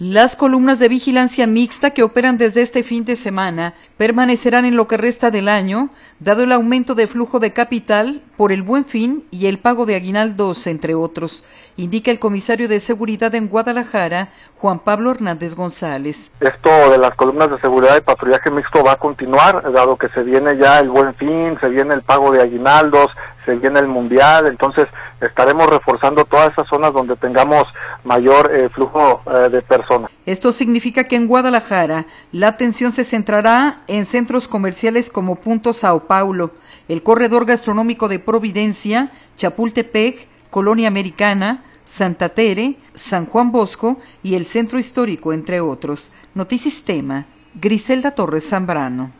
Las columnas de vigilancia mixta que operan desde este fin de semana permanecerán en lo que resta del año, dado el aumento de flujo de capital por el Buen Fin y el pago de aguinaldos, entre otros, indica el comisario de seguridad en Guadalajara, Juan Pablo Hernández González. Esto de las columnas de seguridad y patrullaje mixto va a continuar, dado que se viene ya el Buen Fin, se viene el pago de aguinaldos, se viene el Mundial, entonces estaremos reforzando todas esas zonas donde tengamos mayor flujo de personas. Esto significa que en Guadalajara la atención se centrará en centros comerciales como Punto Sao Paulo, el corredor gastronómico de Providencia, Chapultepec, Colonia Americana, Santa Tere, San Juan Bosco y el centro histórico, entre otros. Notisistema, Griselda Torres Zambrano.